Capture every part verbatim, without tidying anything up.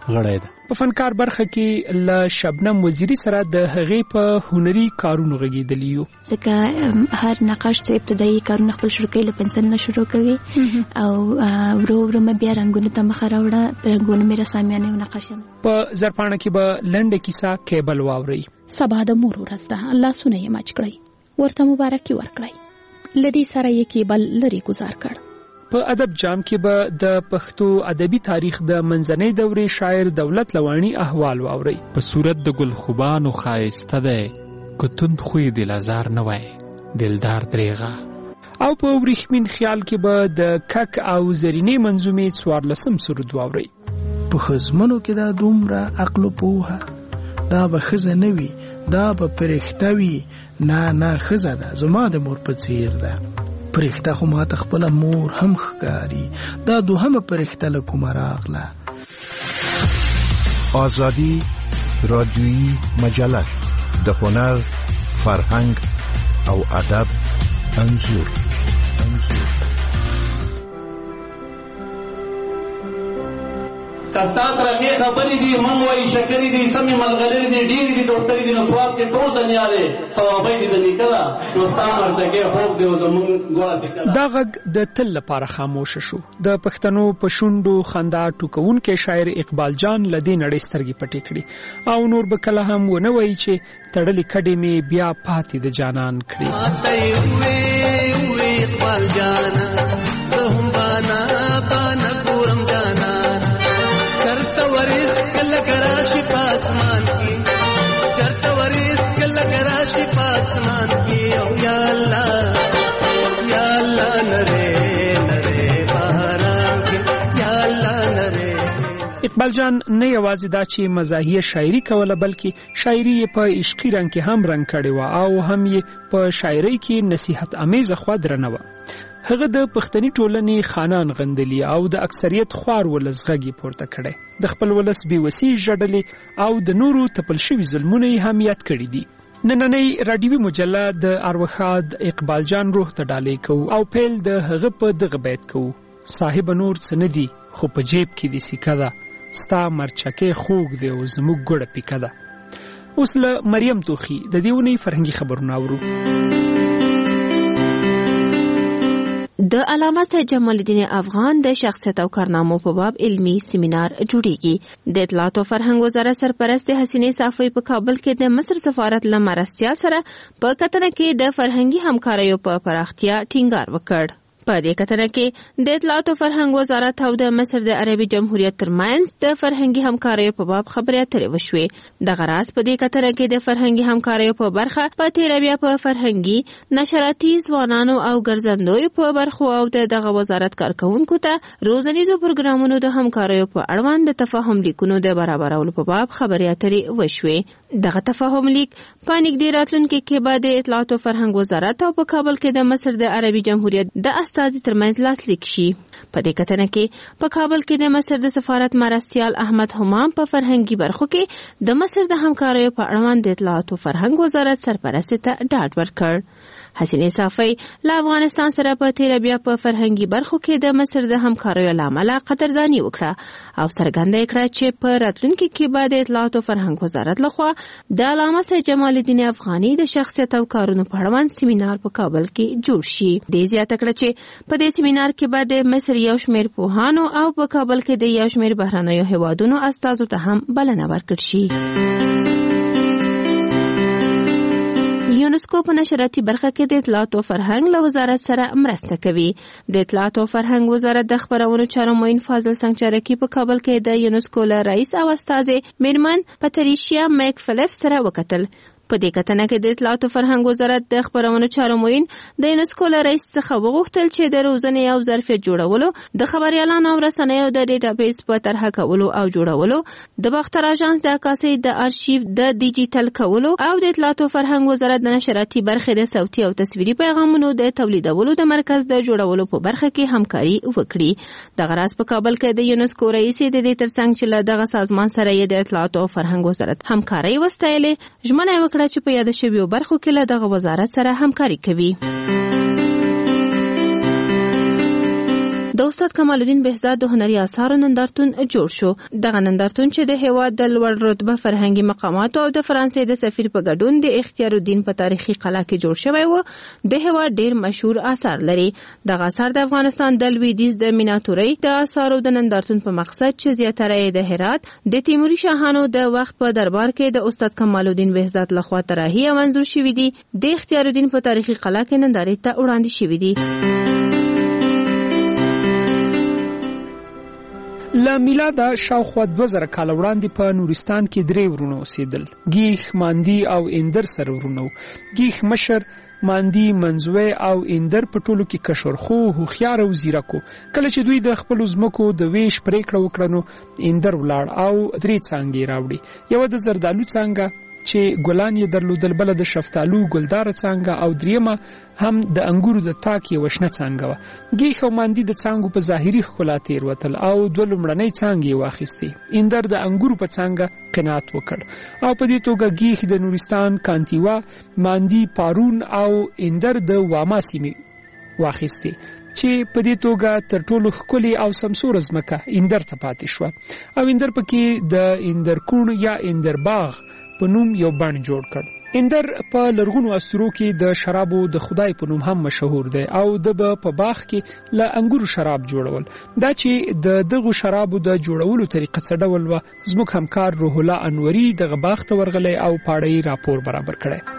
غړی ده. په فنکار برخه کې له شبنم وزیری سره د هغې په هنري کارونو غږېدلی یو. ځکه هر نقاش چې ابتدایي کارونه خپل شروع کوي له پنسل نه شروع کوي او ورو ورو مې بیا رنګونو ته مخه راوړه، رنګونه مې رسامیانې او نقاشانه. په زرپاڼه کې به لنډه کیسه کیبل واورئ. سبا د مور ورځ ده، الله سونه یې ماچ کړئ، ورته مبارکي ورکړئ. لدی سره یې کیبل لري گزار کړ. په ادب جام کې به د پښتو ادبي تاریخ د منځنۍ دورې شاعر دولت لوانی احوال واوري. په صورت د ګل خوبانو خایسته ده، کتند خوې دل ازار نه وای دلدار دریغه. او په ورېښمین خیال کې به د کک او زرینې منظومې څوارلسم سرود واوري. په خزمنو کې دا دومره عقل او پوهه، دا به ښځه نه وي، دا به فرښته وي. نه نه ښځه ده زما د مور په څیر ده، فرښته خو ماته خپله مور هم ښکاري، دا دوهمه فرښته له کومه راغله. آزادی رادیویی مجله د هنر، فرهنګ او ادب انځور. کستا ترخی خبری دی من وی شکری دی سمی ملغلری دی ډیری دی ډوکټری دی نسوات کې ټول دنیا دی ثوابای دی د نکلا دوستا مرچکه خوب دی زمون ګوړه دی. دا غږ د تل لپاره خاموش شو. د پښتنو په شونډو خندا ټوکون کې شاعر اقبال جان لدی نړۍ سترګې پټې کړي او نور به کله هم ونه وایي چې تړلې کډې مې بیا پاتې د جانان کړي. اقبال جانا هم بانا بانا پورم جانا چرتا وریس کل کراشی پاسمان کی، چرتا وریس کل کراشی پاسمان کی. او یا اللہ یا اللہ نرے نرے باران کی، یا اللہ نرے. اقبال جان نه یوازې دا چې مزاحیه شاعري کوله بلکې شاعري یې په عشقي رنګ کې هم رنګ کړې وه او هم یې په شاعرۍ کې نصیحت امیزه خوا درنه وه. هغه د پښتني ټولنې خانان غندلي او د اکثریت خوار ولس غږ پورته کړی، د خپل ولس بېوسي ژړلې او د نورو تپل شوي ظلمونه یې هم یاد کړي دي. نننۍ راډیوي مجله د ارواښاد اقبال جان روح ته ډالۍ کوو او پیل د هغه په دغه بیت کوو: صاحب نور څه نه دي خو په جیب کې دي سکه ده، ستا مرچکې خوږ دی او زموږ ګوړه پیکه ده. اوس له مریم توخي د دې اونۍ فرهنګي خبرونه اورو. د علامه سید جمال الدین افغان د شخصیت او کارنامو په باب علمی سیمینار جوړیږي. د اطلاعات او فرهنګ وزارت سرپرست حسینې صافی په کابل کې د مصر سفارت له مرستیال سره په کتنه کې د فرهنګي همکاریو په پراختیا ټینګار وکړ. په دې کتنه کې د اطلاعات او فرهنګ وزارت او د مصر د عربي جمهوریت ترمنځ د فرهنګي همکاریو په باب خبرې اترې وشوې. د غراس په دې کتنه کې د فرهنګي همکاریو په برخه په تیر بیا په فرهنګي نشراتي ځوانانو او ګرځندوی په برخو او دغه وزارت کارکونکو ته روزنیزو پروګرامونو د همکاریو په اړوند د تفاهم لیکونو د برابرولو په باب خبرې اترې وشوې. دغه تفاهم لیک په نږدې راتلونکي کې به د اطلاعات او فرهنګ وزارت او په کابل کې د مصر د عربي جمهوریت د استازي ترمنځ لاسلیک شي. په دې کتنه کې په کابل کې د مصر د سفارت مرستیال احمد همام په فرهنګي برخو کې د مصر د همکاریو په اړوند د اطلاعات او فرهنګ وزارت سرپرست ته ډاډ ورکړ. حسینې صافی له افغانستان سره په تیر بیا په فرهنګي برخو کې د مصر د همکاریو لامل قدردانی وکړه او څرګنده کړه چې په راتلونکي کې به د اطلاعات او فرهنګ وزارت لخوا د علامه سید جمال الدین افغاني د شخصیت او کارونو په اړوند سیمینار په کابل کې جوړ شي. د زیاته کړه چې په دې سیمینار کې به د مصر یو شمېر پوهانو او په کابل کې د یو شمېر بهرنیو هیوادونو استازو ته هم بلنه ورکړل شي. یونسکو په نشراتي برخه کې د اطلاعات او فرهنګ له وزارت سره مرسته کوي. د اطلاعات او فرهنګ وزارت د خبرونو چارو معین فاضل سنگچرکی په کابل کې د یونسکو له رئیس او استازي میرمن پاتریشیا میک فلیپ سره وکتل. په دې کتنه کې د اطلاعات او فرهنګ وزارت د خبرونو چارو معین د یونسکو له رئیس څخه وغوښتل چې د روزنې او ظرفیت جوړولو، د خبریالانو او رسنیو د ډیټابیس په طرح کولو او جوړولو، د باختر اژانس د عکاسۍ د آرشیو د ډیجیټل کولو او د اطلاعات او فرهنګ وزارت د نشراتي برخې د صوتي او تصویري پیغامونو د تولیدولو د مرکز د جوړولو په برخه کې همکاري وکړي. د غراس په کابل کې د یونسکو رئیس د دې ترڅنګ چې له دغه سازمان سره یې د اطلاعات او فرهنګ وزارت همکاري وستایلې، ژمنه وکړه چې په یاد شویو برخو کې له دغه وزارت سره همکاري کوي. د استاد کمال الدین بهزاد د هنري آثارو نندارتون جوړ شو. دغه نندارتون چې د هیواد د لوړ رتبه فرهنګي مقاماتو او د فرانسې د سفیر په ګډون د اختیار الدین په تاریخي قلعه کې جوړ شوی و، د هیواد ډیر مشهور آثار لري. دغه آثار د افغانستان د لویدیځ د میناتورۍ د آثارو د نندارتون په مقصد چې زیاتره یې د هرات د تیموري شاهانو د وخت په دربار کې د استاد کمال الدین بهزاد لخوا طراحي او منظور شوي دي، د اختیار الدین په تاریخي قلعه کې نندارې ته وړاندې شوي دي. له میلاده شاوخوا دوه زره کاله وړاندې په نورستان کې درې ورونه اوسېدل، ګیخ، ماندی او اندر سره ورونه. ګیخ مشر، ماندی، منځوی او اندر په ټولو کې کشرخو، هوښیار او زیرکو. کله چې دوی د خپلو ځمکو د ویش پریکړه وکړه نو اندر ولاړ او درې څانګې راوړي، یوه د زردالو څانګه چې ګلان یې درلودل، بله د شفتالو ګلداره څانګه او دریمه هم د انګورو د تاک یوه شنه څانګه وه. ګیخ او ماندی د څانګو په ظاهري ښکلا تېروتل او دوه لومړنۍ څانګې یې واخیستې. اندر د انګورو په څانګه قناعت وکړ او په دې توګه ګیخ د نورستان کانتیوا، ماندی پارون او اندر د واما سیمې واخیستې چې په دې توګه تر ټولو ښکلې او سمسوره ځمکه اندر ته پاتې شوه او اندر پکې د اندرکوڼ یا اندر باغ په نوم یو بڼ جوړ کړ. اندر په لرغونو اسطورو کې د شرابو د خدای په نوم هم مشهور دی او د به په باغ کې له انګورو شراب جوړول. دا چې د دغو شرابو د جوړولو طریقه څه ډول وه، زموږ همکار روح الله انوري دغه باغ ته ورغلی او پاړی راپور برابر کړی.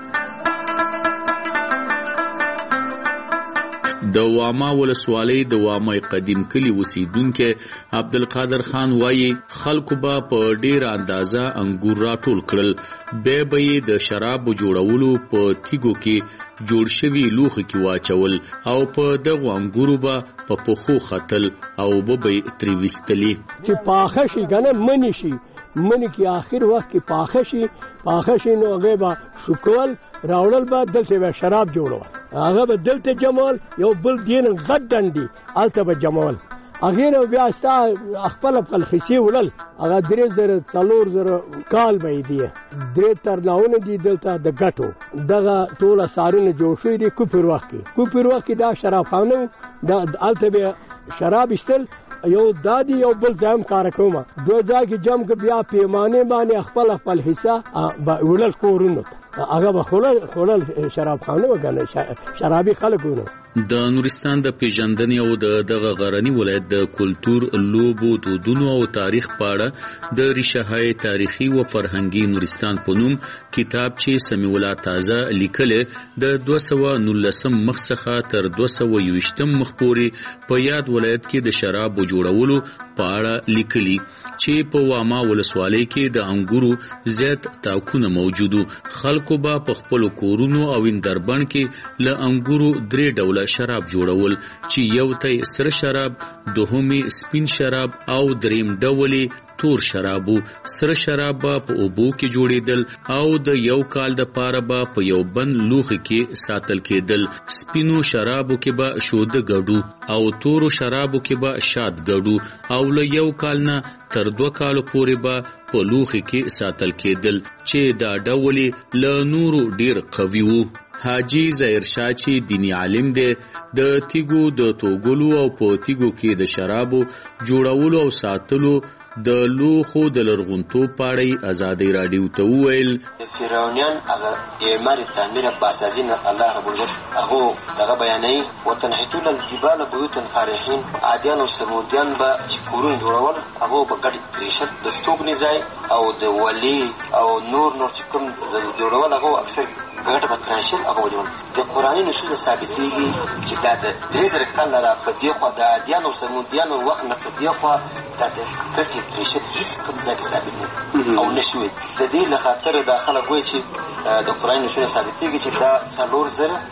د واما ولسوالۍ د وامای قدیم کلی اوسیدونکو عبدالقادر خان وایي خلکو به په ډیره اندازه انګور راټول کړل، بیا به یې د شرابو جوړولو په تیګو کې جوړ شوي لوښو کې واچول او په دغو انګورو به په پښو ختل او به به ترې ویستلې چې پاخه شي کنه منی شي منی کې آخر وخت کې پاخه شي پاخه شي نو هغه به شکول راوړل به دلته به شراب جوړول، هغه به دلته جمال یو بل دین غټ ډنډي الته به جمال هغه نو بیا ستا خپل خپل خسي ولل هغه درې زره څلور زره کال به دی درې ترناونه دي دلته د غټو دغه ټول سارونه جوړ شوی دي. کوپر وخت کې کوپر وخت کې دا شراب خانه د الته به شراب استل یو دادی یو بل ځم کار کوم دوه ځای کې جمع ک بیا پیمانه باندې خپل خپل حصہ ولل کورونو هغه به خلل خلل شراب خانه وګڼه شرابي خلکونه. د نورستان د پیژندنې او د دغه غرنی ولایت د کلتور، لوبو، دودونو او تاریخ په اړه د ریشه‌های تاریخي او فرهنګي نورستان په نوم کتاب چې سمیع الله تازه لیکلې د دوه سوه نولسم مخ څخه تر دوه سوه یوویشتم مخ پورې په یاد ولایت کې د شرابو جوړولو په اړه لیکلي چې په واما ولسوالۍ کې د انګورو زیات تاکونه موجودو. خلکو به په خپل کورونو او اندربن کې له انګورو درې ډوله شراب جوړول چې یو ته سره شراب، دوهمي سپین شراب او دریم ډولي تور شرابو. سره شراب په اوبو کې جوړیدل او د یو کال د پاره به په یو بند لوښي کې ساتل کېدل. سپینو شرابو کې به شوده ګډو او تورو شرابو کې به شاد ګډو او له یو کال نه تر دوه کالو پورې به په لوښي کې ساتل کېدل چې دا ډولي له نورو ډیر قوي وو. حاجی ظاهر شاه چې دینی عالم دی د تیګو د توګلو او په تیګو کې د شرابو جوړولو او ساتلو د لوخو د لرغونتوب پاړی ازادي رادیو ته وویل فرعونیان هغه اعمار تعمیر باسازین الله رب العزت هغه دغه بیانې وتنحتون الجبال بيوتا فارحين عادیان او سمودیان به چې کورونه جوړول هغه په ګډ تریشت د ستوګنی ځای او د ولی او نور نور چې کوم جوړول هغه اکثر ګډ بتراشل هغه وجول د قرآني نصوص ثابتېږي چې دا د درې زره کاله را په دې خوا د عادیان او سمودیان وخت نه په دې خوا د ګډ تریشت هیڅ کوم ځای کې ثابت نه او نشوي د دې له خاطر د خلک وایي چې د قرآني نصوص ثابتېږي چې دا څلور زره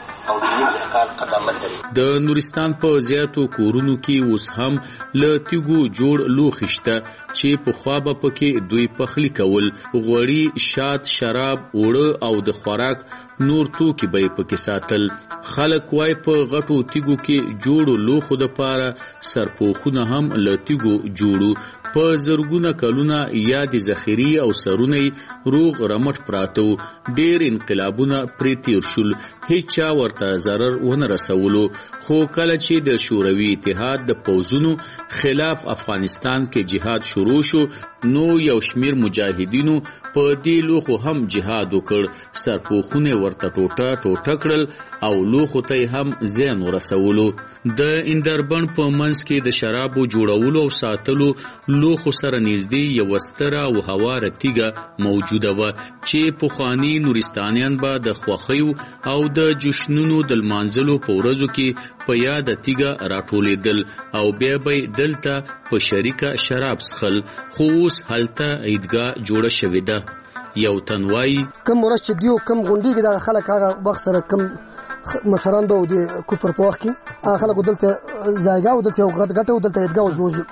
د نورستان په زیاتو کورونو کې اوس هم له تیګو جوړ لوښي شته چې په خوا به پکې دوی پخلی کول، غوړي، شات، شراب، اوړه او د خوراک نور توکي به پکې ساتل. خلک وای په غټو تیګو کې جوړو لوښو د پاره سرپوخونه هم له تیګو جوړو. په زرګونه کلونه یاد ذخیری او سرونه روغ رمټ پراتو. ډیر انقلابونه پرې تیر شول، هیڅ چا ورته ورته ضرر ونه رسولو، خو کله چې د شوروي اتحاد د پوځونو خلاف افغانستان کې جهاد شروع شو نو یو شمیر مجاهدینو په دې لوخو هم جهاد وکړ، سرپوخونه ورته ټوټه ټوټه کړل او لوخو ته هم زیان ورسولو. د اندربن په منځ کې د شرابو جوړولو او ساتلو لوخو سره نږدې یو ستره او هواره تیږه موجوده وه چې پخواني نورستانیان به د خوښیو او د جشنونو د لمانځلو په ورځو کې په یاده تیږه راټولېدل او بیا به دلته په شریکه شراب څښل. خو اوس هلته عیدګاه جوړه شوې ده. یو تن وایي کم ورځ چې دیو کم غونډې کې دغه خلک هغه وخت سره کم مشران به د کفر په وخت کې هغه خلک دلته ځایګاه او دلته یو ګټه او دلته عیدګاه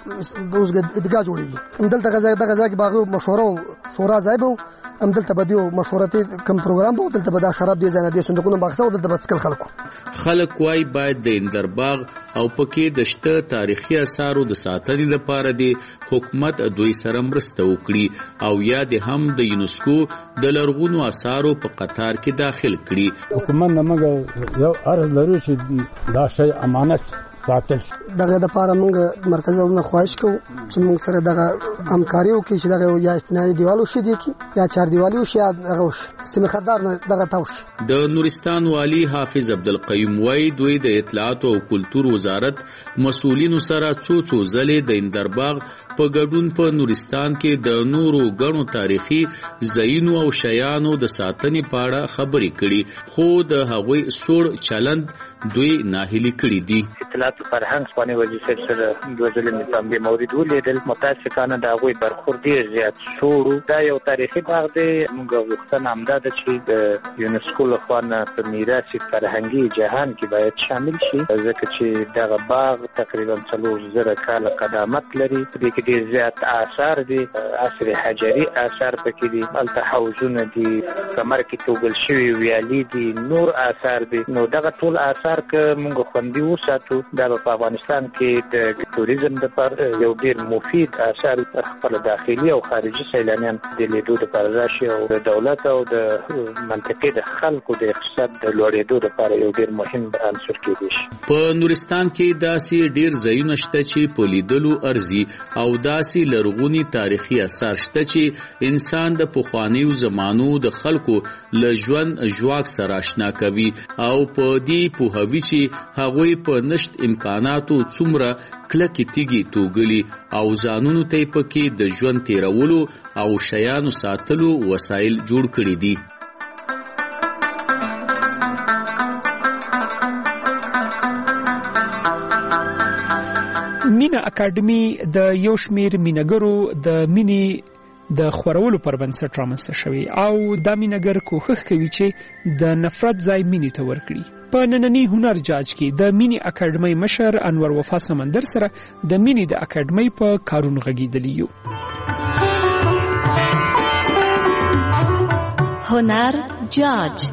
اوس عیدګاه جوړېږي. دلته غځای دغه ځای کې باغ مشوره او شورا ځای به هم دلته به دیو مشورتي کم پروګرام به دلته به دا شراب دی ځای نه دی صندوقونه باغ او دلته به څکل خلکو. خلک وایي باید د اندرباغ او پکې د شته تاریخي اثارو د ساتنې لپاره د حکومت دوی سره مرسته وکړي او یا د هم د یونسکو د لرغونو اثارو په قطار کې داخل کړي. حکومت نه موږ یو عرض لرو چې دا شی امانت ساتل دغه د پاره موږ مرکزي ورونه خواهش کوو چې موږ سره دغه همکاري وکړي چې دغه یا استنادي دیوالو شي دي کی یا چار دیوالو شي یا دغه سیمه خدار نه دغه تاوش. د نورستان والی حافظ عبدالقیوم وای دوی د اطلاعات او کلتور وزارت مسؤلینو سره څو څو ځلې د اندرباغ په ګډون په نورستان کې د نورو غنو تاریخي ځایونو او شیانو د ساتنې په اړه خبرې کړي، خو د هغوی سوړ چلند دوی ناهیلي کړي دي. اطلاعات فرهنګ ځواني وظیفه سره د ځل نظام به مورید ولیدل متاسفانه دا غوي برخورد ډیر زیات شوړو. دا یو تاریخي باغ دی، موږ غوښتنه همدا ده چې د یونسکو لخوا په میراث فرهنګي جهان کې باید شامل شي، ځکه چې دغه باغ تقریبا څلور زره کاله قدامت لري. دې کې ډیر زیات آثار دي، عصر حجري آثار پکې دي، هلته حوضونه دي، کمر کې توګل شوي ویالي دي، نور آثار دي. نو دغه ټول آثار که موږ خوندي وساتو دا په افغانستان کې د توریزم لپاره یو ډیر مفید اثر خپل داخلي او خارجي سیلانیان د لیدو لپاره راشي او د دولت او د منطقې د خلکو د اقتصاد د لوړېدو لپاره یو ډیر مهم عنصر کېدی شي. په نورستان کې داسې ډیر ځایونه شته چې په لیدلو ارزي او داسې لرغوني تاریخي اثار شته چې انسان د پخوانیو زمانو د خلکو له ژوند ژواک سره آشنا کوي او په دې پوهوي چې هغوی په نشت امکاناتو څومره کلکې تیږې توګلي او ځانونو ته پکې د ژوند تیرولو او شیانو ساتلو وسایل جوړ کړي دي. مینا اکیډمي د یو شمیر مینګرو د مینی د خورولو پر بنسټ رامنځته شوی او د مینګر کوښښ کوي چې د نفرت ځای مینی ته ورکړي. په نننی هنر جاج کې د مینی اکیډمي مشر انور وفا سمندر سره د مینی د اکیډمي په کارونو غږیدلی یو. هنر جاج.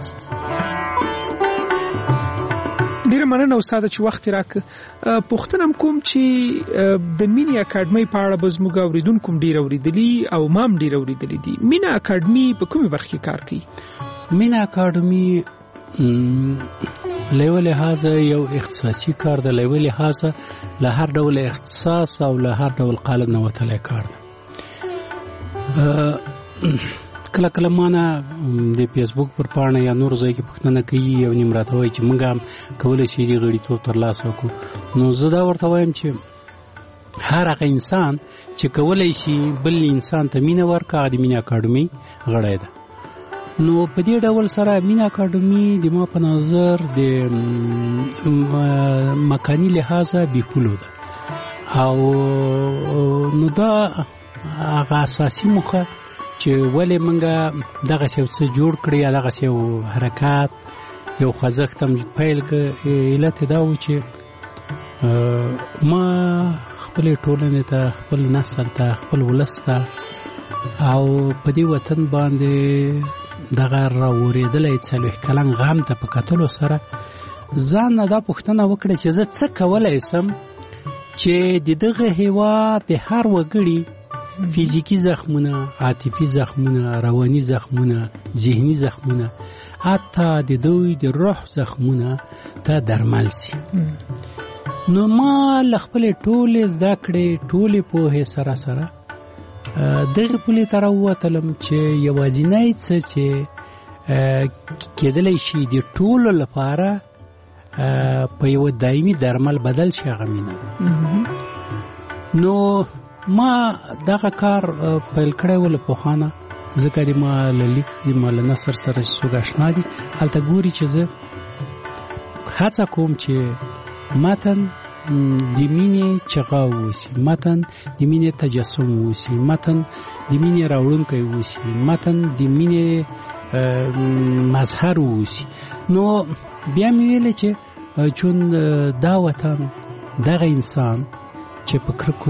ډیره مننه استاد چې وخت راکړ. پوښتنه کوم چې د مینی اکیډمي په اړه به زموږ اوریدونکو ډیر اوریدلی او مام ډیر اوریدلی دي. مینی اکیډمي په کومه برخه کې کار کوي؟ مینی اکیډمي له لحاظه یو اختصاصي کار دی، له لحاظه له هر ډول اختصاص او له هر ډول قالب نه وتلی کار دی. کله کله مانه د فیسبوک پر پاڼه یا نور ځای کې پوښتنه کوي یو نیم راته وایي چې موږ هم کولی شي دې غړیتوب ترلاسه وکړو. نو زه دا ورته وایم چې هر هغه انسان چې کولی شي بل انسان ته مینه ورکړي هغه د مینې اکاډمي غړی ده. نو په دې ډول سره مینه اکاډمي د ما په نظر د مکاني لحاظه بیپولو ده او نو دا هغه اساسي موخه چې ولې موږ دغه یو څه جوړ کړی یا دغه یو حرکات یو خوځښت هم پیل کړ، علت دا و چې ما خپل ټولنې ته خپل نسل ته خپل ولس ته او په دې وطن باندې دغه راورېدلی څلوېښت کلن غم ته په کتلو سره ځان نه دا پوښتنه وکړه چې زه څه کولی سم چې د دغه هېواد د هر وګړي فیزیکی زخمونه، عاطفي زخمونه، رواني زخمونه، ذهني زخمونه، حتی د دوی د روح زخمونه ته درمل سي. نو ما لخپل ټول زده کړې ټول په سره سره دغه پولې تر ووتلم چې یوازینی څه چې کېدلی شي د ټولو لپاره په یو دایمي درمل بدل شي هغه مینه. نو ما دغه کار پیل کړی و له پخوانه، ځکه د ما له لیک ما له نثر سره څوک اشنا دي، هلته ګوري چې زه هڅه کوم چې متن د مینې چغه اوسي، متن د مینې تجسم اوسي، متن د مینې راوړونکی اوسي، متن د مینې مظهر اوسي. نو بیا مې ویلې چې چون دا وطن دغه انسان چې په کرکو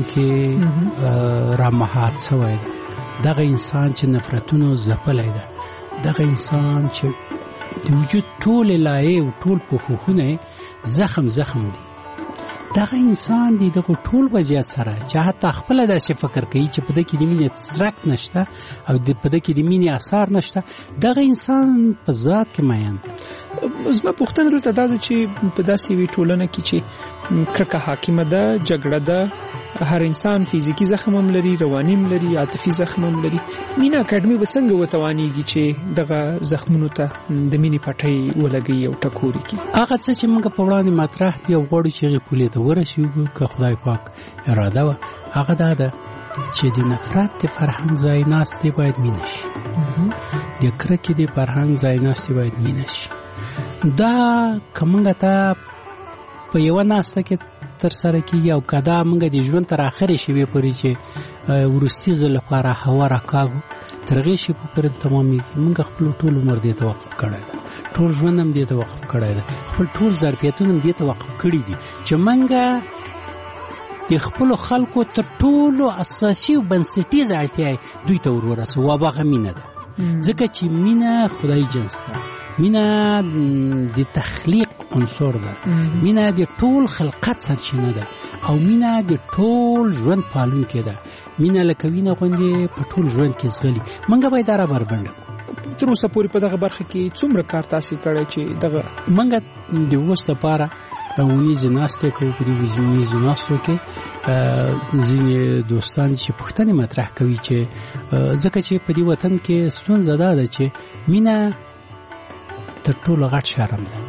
کې رامحات سوی ده، دغه انسان چې نفرتونو ځپلی ده، دغه انسان چې د وجود ټول لایې او ټول پوښښونه زخم زخم دي، دغه انسان دی دغه ټول وضعیت سره چې حتی خپل داسې فکر کوي چې په دې کې د مینې څرک نشته او په دې کې د مینې اثار نشته، دغه انسان په ذات کې مین. زما پوښتنه دلته دا ده چې په داسې یوې ټولنه کې چې کرکه حاکمه ده، جګړه ده، هر انسان فیزیکی زخم هم لري، رواني هم لري، عاطفي زخم هم لري، مینا اکیډمي به څنګه وتوانیږي چې دغه زخمونو ته د مینې پټۍ ولګي او ټکوري کړي؟ هغه څه چې موږ په وړاندې مطرح دي او غواړو چې هغې پولې ته ورسېږو که خدای پاک اراده وه، هغه دا ده چې د نفرت د فرهنګ ځای ناستې باید مینه شي، د کرکې د فرهنګ ځای ناستې باید مینه شي. دا که موږ ته په یوه ناسته کې تر سره کېږي او که دا موږ د ژوند تر اخرې شېبې پورې چې وروستي ځل لپاره هوا راکاږو تر هغې شېبې پورې تمامېږي، موږ خپل ټول عمر دې ته وقف کړی ده، ټول ژوند هم دې ته وقف کړی ده، خپل ټول ظرفیتونه هم دې ته وقف کړي دي چې موږ د خپلو خلکو تر ټولو اساسي او بنسټیزه اړتیا دوی ته ور ورسوو، او هغه مینه ده. ځکه چې مینه خدای جنس ده، مینه د تخلیق عنصر ده، مینه د ټول خلقت سرچینه ده، او مینه د ټول ژوند پالونکې ده. مینه لکه وینه غوندې په ټول ژوند کې ځغلي، موږ باید دا رابربنډه کړو. تر اوسه پورې په دغه برخه کې څومره کار تاسې کړی چې دغه موږ د اوس لپاره ونیزې ناستې کوو؟ په دې ونیزو ناستو کې ځینې دوستان چې پوښتنې مطرح کوي چې ځکه چې په دې وطن کې ستونزه دا ده چې مینه تر ټولو غټ شرم ده.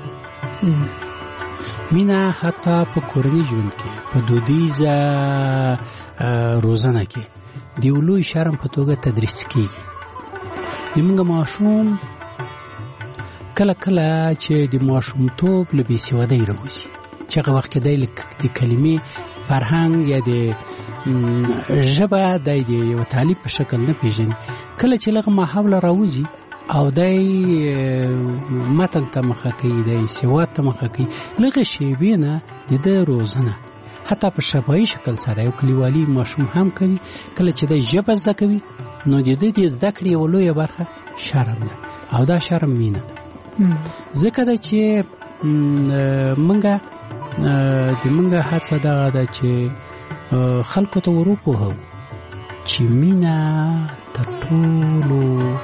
مینه حتی په کورني ژوند کې په دودیزه روزنه کې د یو لوی شرم په توګه تدریس کېږي. زموږ ماشوم کله کله چې د ماشومتوب له بېسوادۍ راوځي، چې هغه وخت کې دی د کلمې فرهنګ یا د ژبه دی د یو تعلیب په شکل نه پېژني، کله چې لږ ماحول راوځي او دی متن ته مخه کوي، دی سواد ته مخه کوي، لږه شېبې نه د ده روزنه حتی په شفاهي شکل سره یو کلیوالي ماشوم هم کوي. کله چې دی ژبه زده کوي نو د ده د زده کړې یوه لویه برخه شرم ده، او دا شرم مینه ده. ځکه ده چې موږ د موږ هڅه دغه ده چې خلکو ته ور وپوهوو چې مینه تر ټولو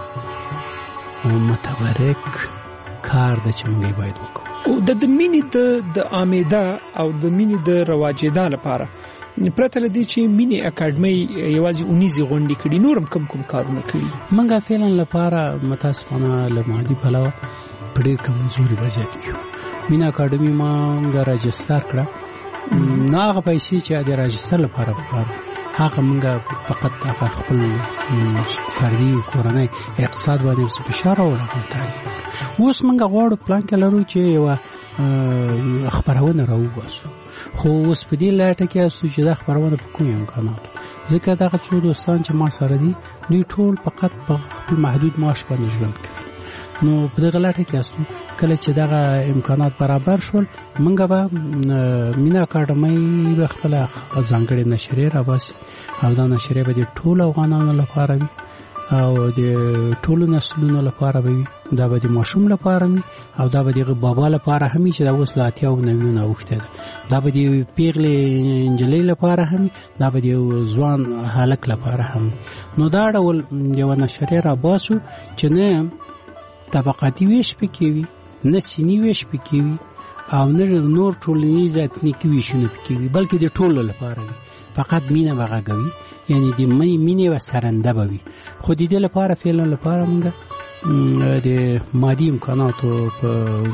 متبرک کار ده چې موږ باید وکړو. او د مینې د عامېدا او د مینې د رواجېدا لپاره پرته له دې چې مینې اکاډمۍ یوازې اونیزې غونډې کړي، نور هم کوم کوم کارونه کوي؟ موږ فعلا لپاره متاسفانه له مادي پلوه په ډېر کمزوري وضعیت کې یو. مینې اکاډمي موږ راجستر کړه، نو هغه پیسې چې د راجستر لپاره پکار هغه موږ فقط هغه خپل فردي کورنۍ اقتصاد باندې فشار راوړل. اوس موږ غواړو پلان کې لرو چې یوه خپرونه راوباسو، خو اوس په دې لټه کې یاستو چې دا خپرونه په کوم امکاناتو، ځکه دغه څو دوستان چې ما سره دي دوی ټول فقط په خپل محدود معاش باندې ژوند کوي. نو په دغه لټه کې یاستو کله چې دغه امکانات برابر شول موږ به مینه اکاډمۍ به خپله ځانګړې نشریې راباسي، او دا نشریې به د ټولو افغانانو لپاره وي، او د ټولو نسلونو لپاره وي، دا به د ماشوم لپاره وي او دا به د بابا لپاره هم چې دا اوس لا اتیا او نویونه اوخته ده، دا به د پیغلې انجلۍ لپاره هم، دا به د ځوان هلک لپاره هم. نو دا ډول یو نشریه را باسو چې نه طبقاتي ویش پکې وي، نه سینی ویش پکې وي او نه نور ټولنیز اتنیکي ویشونه پکې وي، بلکې د ټولو لپاره وي. فقط مینه وغږوي، یعنی د مینې و سرنده به وي. خو د دې لپاره فعلا لپاره موږ د مادي امکاناتو په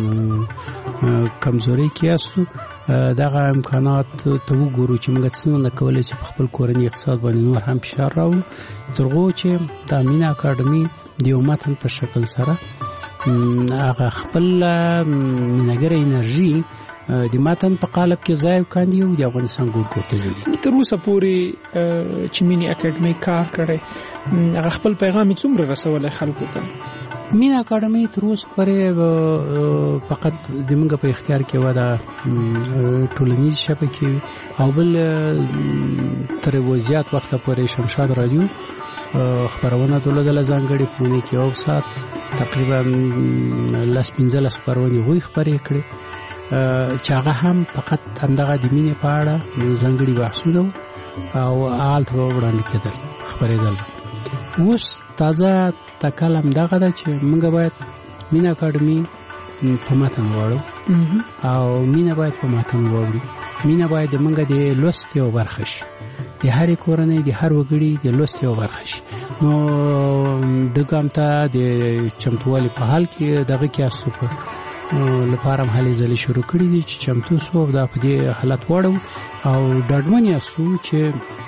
کمزوري کې یاستو. دغه امکانات ته وګورو چې موږ څنګه کولی شو په خپل کورني اقتصاد باندې نور هم فشار راوړو، تر هغو چې د مینه اکاډمي د یو متن په شکل سره هغه خپل مینهګره انرژي د متن په قالب کې ځای وکاندي او د افغانستان ګوټ ګوټ ته ځي. تر اوسه پورې چې مینه اکاډمي کار کړی، هغه خپل پیغام څومره رسولی خلکو ته؟ مینه اکاډمي تر اوسه پورې فقط د موږ په اختیار کې و د ټولنیز شبکې او بل تر وضعیت وخت پورې شمشاد رادیو خبرونه درلودله ځانګړې پونه کې او سات تقریبا لس پنځلس خبرونه غوي خبرې کړې چې هغه هم فقط همدغه د مینې په اړه ځانګړي بحثونه او حالت به وړاندې کېدل خبرېدل. اوس تازه تکل همدغه ده چې موږ باید مینه اکاډمي په متن واړو او مینه باید په متن واوړي. مینه باید موږ د لوست یو برخه شي، د هرې کورنۍ د هر وګړي د لوست یو برخه شي. نو دغه هم ته د چمتووالي په حال کې دغه کې اسو په لپاره هم هلې ځلې شروع کړي دي چې چمتو سو او دا په دې حالت واړو او ډاډمن یاستو چې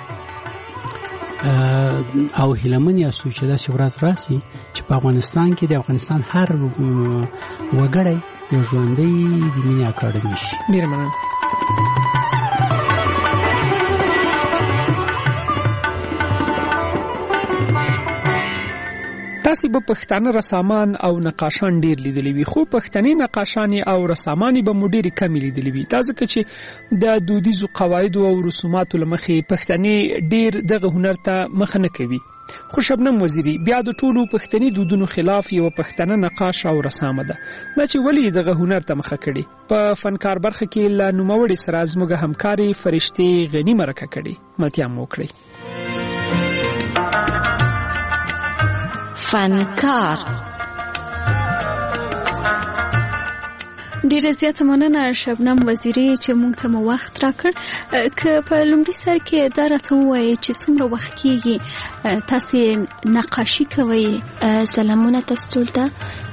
او هیلمن یاستو چې داسې ورځ راسي چې په افغانستان کې د افغانستان هر وګړی یو ژوندی د مینې اکاډمي شي. ډېره مننه. تاسو به پښتانه رسامان او نقاشان ډیر لیدلی وي، خو پښتني نقاشان او رسامان به مو ډیر کم لیدلی وي. تاسو چې د دودیزو قواعد او رسوماتو لمخې پښتني ډیر دغه هنر ته مخ نه کوي. خو شبنم وزیری بیا د ټولو پښتني دودونو خلاف یو پښتنه نقاش او رسامه ده. دا چې ولی دغه هنر ته مخ کړي په فنکار برخه کې لا نوموړي سره زموږ همکاري فرشتي غنی مرکه کړي. متیا مو کړی. فنکار. ډیره زیاته مننه شبنم وزیری چې موږ ته مو وخت راکړ. که په لومړي سر کې دا راته ووایي چې څومره وخت کېږي تاسې نقاشي کوئ؟ سلامونه تاسو ټول ته.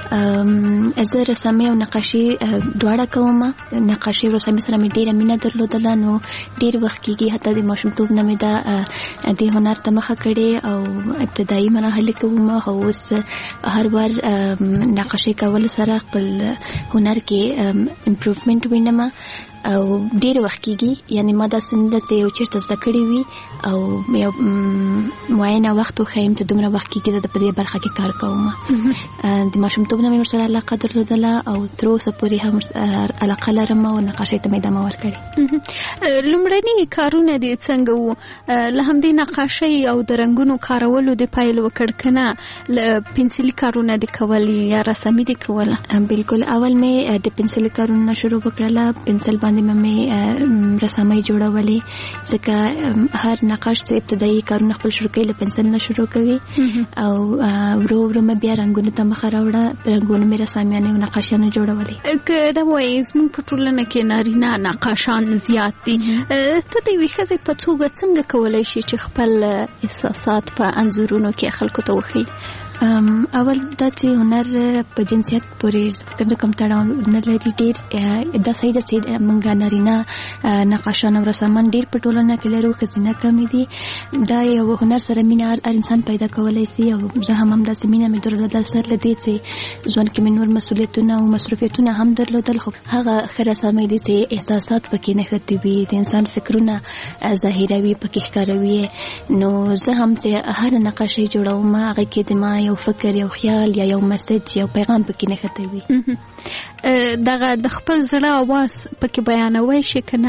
زه رسامي او نقاشي دواړه کوم. نقاشي او رسامي سره مې ډېره مینه درلودله، نو ډېر وخت کېږي، حتی د ماشومتوب نه مې دا د هنر ته مخه کړې او ابتدایي مراحل کوم. خو اوس هر وار نقاشي کول سره خپل هنر کې امپروومنت وینم او ډېر وخت کېږي. یعنی ما دا څنګه یو چېرته زده کړې وي او یو معینه وخت وښیم چې دومره وخت کېږي د په دې برخه کې کار کوم. د ماشومتوب نه مې ورسره علاقه درلودله او تر اوسه پورې هم علاقه لرم او نقاشۍ ته مې ادامه ورکړې. لومړني کارونه دې څنګه وو؟ له همدې نقاشۍ او د رنګونو کارولو دې پیل وکړ که نه پنسلي کارونه دې کول یا رسامي دې کوله؟ بالکل اول مې د پنسلي کارونه شروع وکړله. پنسل باندې مې رسامۍ جوړولې، ځکه هر نقاش چې ابتدایي کارونه خپل شروع کوي له پنسل نه شروع کوي او ورو ورو مې بیا رنګونو ته مخه راوړه. رنګونو مې رسامیانې او نقاشیانې جوړولې. که دا وایي زموږ په ټولنه کې نارینه نقاشان زیات دي، ته د یوې ښځې په توګه څنګه کولی شي چې خپل احساسات په انځورونو کې خلکو ته وښیي؟ اول دا چې هنر په جنسیت پورې کوم کوم تړاو نه لري. ډېر دا صحیح ده چې موږ نارینه نقاشان او رسامان ډېر په ټولنه کې لرو، ښځینه کمې دي. دا یو هنر سره مینه هر انسان پیدا کولی سي او زه هم همداسې مینه مې درلوده سر له دې چې ژوند کې مې نور مسؤلیتونه او مصروفیتونه هم درلودل، خو هغه ښه رسامۍ دي چې احساسات پکې نښتي وي، د انسان فکرونه ظاهروي پکې ښکاروي. نو زه هم چې هر نقاشۍ جوړوم هغه کې د ما یو فکر، یو خیال یا یو مسج، یو پیغام پکې نښتی وي. دغه د خپل زړه اواز پکې بیانوي شي که نه؟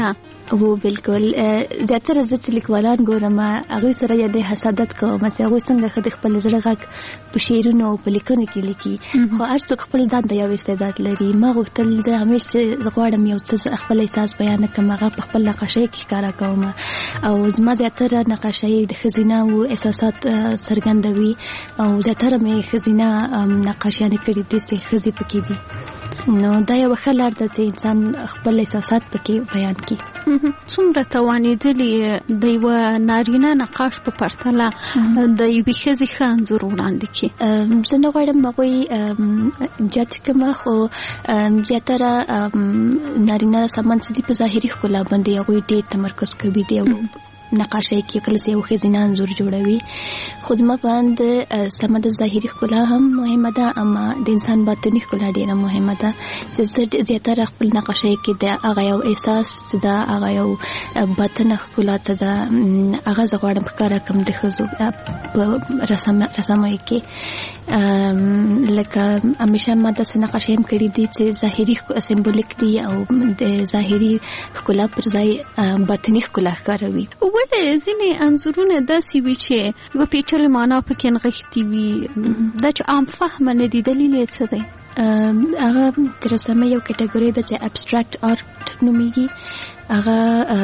وو بالکل زیاتره زه چې لیکوالان ګورم هغوی سره یې د حسادت کوم چې هغوی څنګه ښه د خپل زړه غږ په شعرونو او په لیکنو کې لیکي خو هر څوک خپل ځان ته یو استعداد لري. ما غوښتل زه همیشه زه غواړم یو څه خپل احساس بیان کړم هغه په خپل نقاشۍ کې ښکاره کوم او زما زیاتره نقاشۍ د ښځینه او احساسات څرګندوي او زیاتره مې ښځینه نقاشیانې کړي دي چې ښځې پکې دي. نو دا یو ښه لار ده چې انسان خپل احساسات پکې بیان کړي. څومره توانېدلې د یوه نارینه نقاش په پرتله د یوې ښځې ښه انځور وړاندې کړي؟ زه نه غواړم هغوی جج کړم خو زیاتره نارینه رسامان چې دي په ظاهري ښکلا باندې هغوی ډېر تمرکز کوي دي او نقاشۍ کې کله چې یو ښځینه انځور جوړوي. خو زما په اند سمه د ظاهري ښکلا هم مهمه ده اما د انسان باطني ښکلا ډېره مهمه ده چې زه زیاتره خپل نقاشۍ کې د هغه یو احساس څه ده هغه یو باطنه ښکلا څه ده هغه زه غواړم ښکاره کړم د ښځو په رسامۍ کې. لکه همیشه ما داسې نقاشۍ هم کړي دي چې ظاهري سمبولیک دي او د ظاهري ښکلا پر ځای باطني ښکلا ښکاروي. ولې ځینې انځورونه داسې وي چې یوه پیچلې معنا پکې نغښتې وي دا چې عام فهمه نه دي دلیل یې څه دی؟ هغه د رسامۍ یو کټګورۍ ده چې ابستراکټ آرټ نومیږي. هغه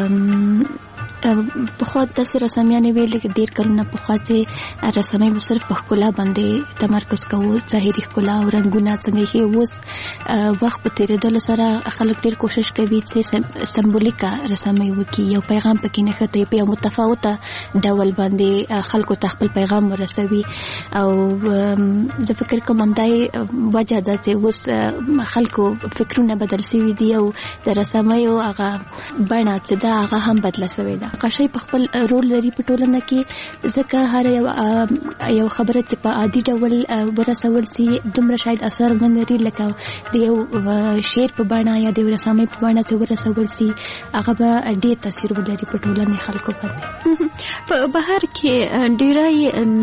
پخوا داسې رسامیانې وې لکه ډېر کلونه پخوا چې رسامۍ به صرف په ښکلا باندې تمرکز کوو ظاهري ښکلا او رنګونه څنګه یې. اوس وخت په تېرېدلو سره خلک ډېر کوشش کوي چې سمبولیکه رسامۍ وکړي یو پیغام پکې نښتی په یو متفاوته ډول باندې خلکو ته خپل پیغام ورسوي او زه فکر کوم همدا یې وجه ده چې اوس خلکو فکرونه بدل سوي دي او د رسامیو هغه بڼه چې ده هغه هم بدله سوې ده. نقاشۍ په خپل رول لري په ټولنه کې ځکه هر یو یو خبره چې په عادي ډول ورسول سي دومره شاید اثر نه لري لکه د یو شعر په بڼه یا د رسامۍ په بڼه چې ورسول سي هغه به ډېر تاثیر ولري په ټولنې خلکو باندې. په بهر کې ډېری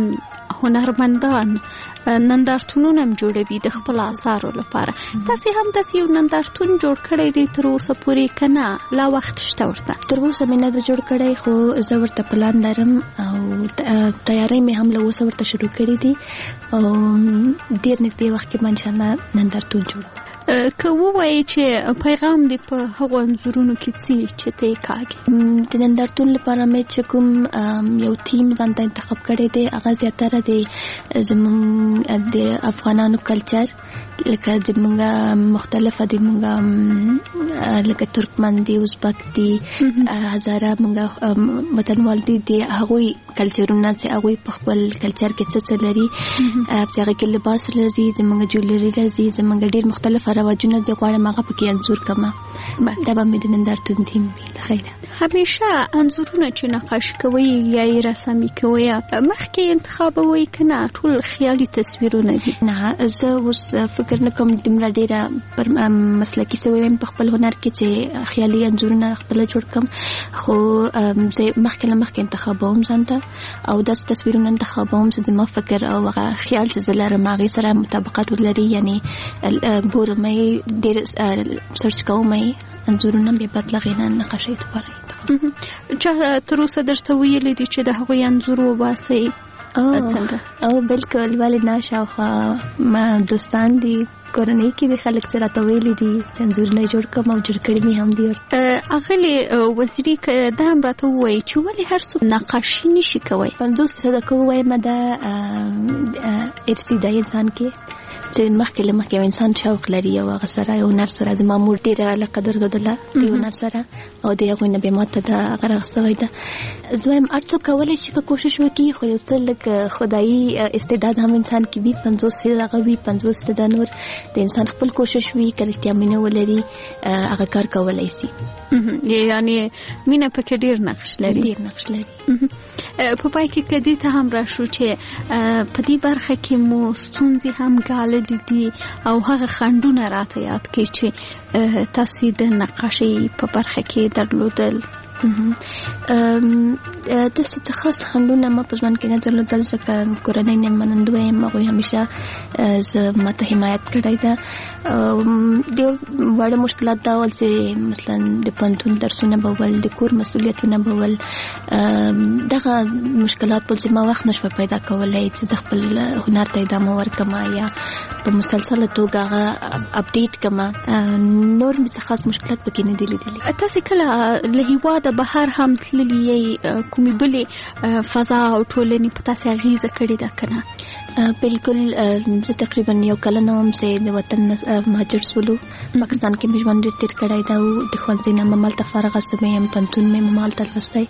هنرمندان نندارتونونه هم جوړوي د خپل اثارو لپاره. تاسې هم داسې یو نندارتون جوړ کړی دی تر اوسه پورې که نه لا وخت شته ورته؟ تر اوسه مې نه ده جوړ کړی خو زه ورته پلان لرم او تیاری مې هم له اوسه ورته شروع کړي دي او ډېر نږدې وخت کې به انشاءالله نندارتون جوړوم. که ووایې چې پیغام دې په هغو انځورونو کې څه چې ته یې کاږې؟ د نندارتون لپاره مې چې کوم یو تیم ځان ته انتخاب کړی دی هغه زیاتره د زموږ د افغانانو کلچر لکه زموږ مختلفه دي موږ لکه ترکمن دي ازبک دي هزاره موږ وطنوال دي د هغوی کلچرونه چې هغوی په خپل کلچر کې څه څه لري په هغه کې لباس راځي زموږ جولري راځي زموږ ډېر مختلف رواجونه زه غواړم هغه پکې انځور کړم. دا به مې د نندارتون تیم وي. د خیره همیشه انځورونه چې نقاشي کوئ یا یې رسامي کوئ مخکې انتخابوئ که نه ټول خیالي تصویرونه دي؟ نه زه اوس فکر نه کوم دومره ډېره پر مسلکي سوی یم په خپل هنر کې چې خیالي انځورونه خپله جوړ کړم خو زه مخکې له مخکې انتخابوم ځان ته او داسې تصویرونه انتخابوم چې زما فکر او هغه خیال چې زه لرم هغې سره مطابقت ولري یعنې ګورم یې ډېر سرچ کوم یې انځورونه بې بعد له هغې نه نقاشۍ دپاره چا تر اوسه درته ویلي دي چې د هغوی انځور وباسئ؟ څنګه؟ او بالکل ولې نه شاوخوا ما دوستان دي کورنۍ کې د خلک سره راته ویلي دي چې انځورونه جوړ کړم او جوړ کړي مې هم دي. اغلې وزیري دا هم راته ووایي چې ولې هر څوک نقاشي نشي کوی؟ پنځوس فیصده که ووایم دا ارثي دی انسان کې چې مخکې له مخکې یو انسان شوق لري او هغه سره یو هنر سره زما مور ډېره علاقه درلودله د هنر سره او د هغوی نه بیا ما ته دا هغه راغستلی ده. زه وایم هر څوک کولی شي که کوشش وکړي خو یو څه لږ خدایي استعداد هم انسان کې وي پنځوس فیصده هغه وي پنځوس فیصده نور د انسان خپل کوشش وي که رښتیا مینه ولري هغه کار کولی شي. یعنې مینه پکې ډېر نقش لري؟ ډېر نقش لري. په پای کې که دې ته هم راشو چې په دې برخه کې مو ستونزې هم ګاللې دي او هغه خنډونه راته یاد کړي چې تاسې د نقاشۍ په برخه کې درلودل؟ د څه خاص خندونه ما په ځوان کې نه درلودل ځکه کورنۍ نه منندوی یم. هغوی همیشه زه ماته حمایت کړی ده. د واړه مشکلات دا ول چې مثلا د پوهنتون درسونه به ول، د کور مسؤلیتونه به ول، دغه مشکلات بل چې ما وخت نشو پیدا کولی چې زه خپل هنر ته ادامه ورکړم یا په مسلسله توګه هغه اپډیټ کړم. نور مې خاص مشکلات پکې نه دي لیدلي. تاسو کله له هیواده بهر هم تللی کومې بلې فضا او ټولنې په تاسو اغیزه کړې ده کنه؟ بالکل. زه تقریبا یو کلن وم چې د وطن مهاجر شولو. پاکستان کې مې ژوند ډېر تېر کړی ده او د ښوونځي نه مې هلته فارغه شوې یم، پوهنتون مې همالته لوستی.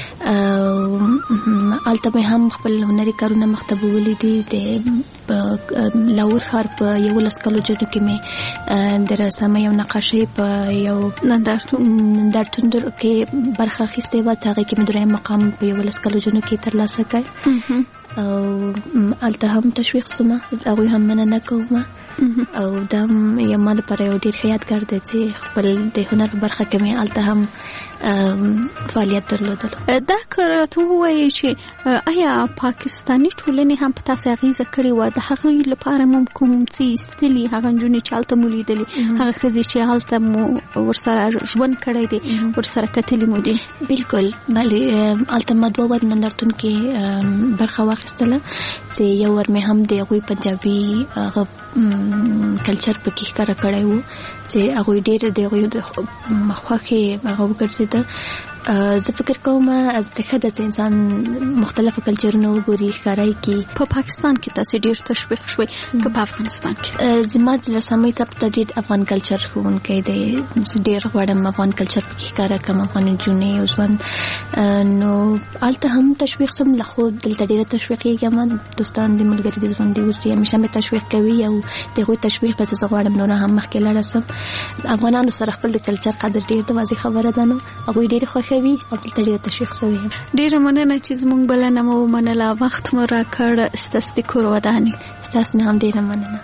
هلته مې هم خپل هنري کارونه مخته بیولي دي. د لاهور ښار په یولس کلو جنو کې مې د رسامۍ او نقاشۍ په یو نندارتون کې برخه اخیستې وه چې هغې کې مې دویم مقام په یولس کلو جنو کې ترلاسه کړ. او هلته هم تشویق شوم، هغوی هم مننه کوم. او دا یو ما دپاره یو ډېر ښه یادګار دی چې خپل د هنر په برخه کې مې هلته هم فعالیت درلودلو. دا که راته ووایې چې آیا پاکستاني ټولنې هم په تاسې اغیزه کړې وه؟ د هغوی لپاره مو کوم څه ایستلي؟ هغه نجونې چې هلته مو لیدلي، هغه ښځې چې هلته مو ورسره ژوند کړی دی، ورسره کتلي مو دي؟ بالکل، بلې. هلته ما دوه ور نندارتون کې برخه واخیستله چې یو ور مې هم د هغوی پنجابي هغه کلچر پکې ښکاره کړی و چې هغوی ډېر د هغوی د خوښې هغه وګرځېده. زه فکر کوم چې ښه ده چې انسان مختلفو کلچرونه وګوري، ښکاره یې کړي. په پاکستان کې تاسې ډېر تشویق شوئ که په افغانستان کې؟ زما د رسامۍ څخه ته ډېر افغان کلچر ښوونکی دی. زه ډېر غواړم افغان کلچر پکې ښکاره کړم، افغان نجونې او ځوان. نو هلته هم تشویق شوم، له خو دلته ډېره تشویقېږم. دوستان د ملګري د ژوند دي اوسي همیشه مې تشویق کوي او د هغوی تشویق پسې زه غواړم نوره هم مخکې لاړه شم. افغانانو سره خپل د کلچر قدر ډېر د واضح خبره ده. نو هغوی ډېر خوښوي او دلته ډېره تشویق شوې یم. ډېره مننه چې زموږ بلنه مو ومنله، وخت مو راکړ. ستاسو د کور ودانې. ستاسو نه هم ډېره مننه.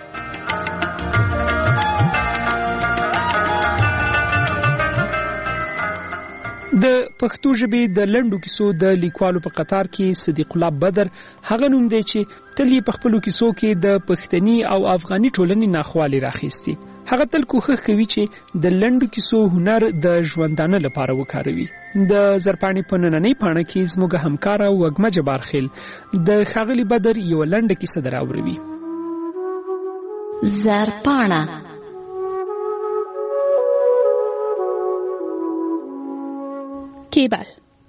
د پښتو ژبې د لنډو کیسو د لیکوالو په قطار کې صدیق الله بدر هغه نوم دی چې تل په خپلو کیسو کې د پښتني او افغاني ټولنې ناخوالې راخیستي. هغه تل کوښښ کوي چې د لنډو کیسو هنر د ژوندانه لپاره وکاروي. د زرپاڼې په نننۍ پاڼه کې زموږ همکاره وږمه جبارخیل د ښاغلي بدر یوه لنډه کیسه دراوروي. زرپاڼه. کیبل.